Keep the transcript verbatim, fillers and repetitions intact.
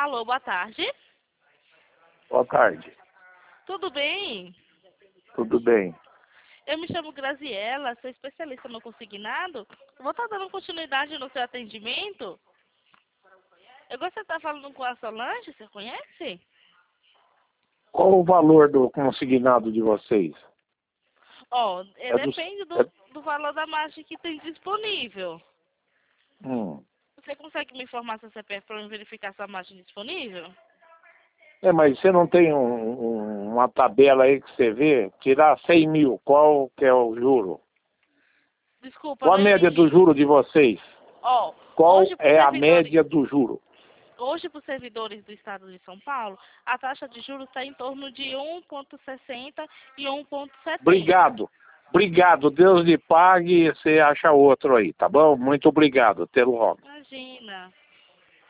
Alô, boa tarde. Boa tarde. Tudo bem? Tudo bem? Eu me chamo Graziela, sou especialista no consignado. Vou estar dando continuidade no seu atendimento. Eu gostaria de estar falando com a Solange, você conhece? Qual o valor do consignado de vocês? Ó, é, É do... depende do, é- do valor da margem que tem disponível. Hum. Você consegue me informar seu C P F para eu verificar sua margem disponível? É, mas você não tem um- um- uma tabela aí que você vê? Tirar cem mil, qual que é o juro? Desculpa, Qual a não média do entendi. juro de vocês? Ó, Qual hoje para os é a servidores, média do juro? hoje para os servidores do estado de São Paulo, a taxa de juros está em torno de um vírgula sessenta e um vírgula setenta. Obrigado. Obrigado. Deus lhe pague e você acha outro aí, tá bom? Muito obrigado. Até logo. Imagina.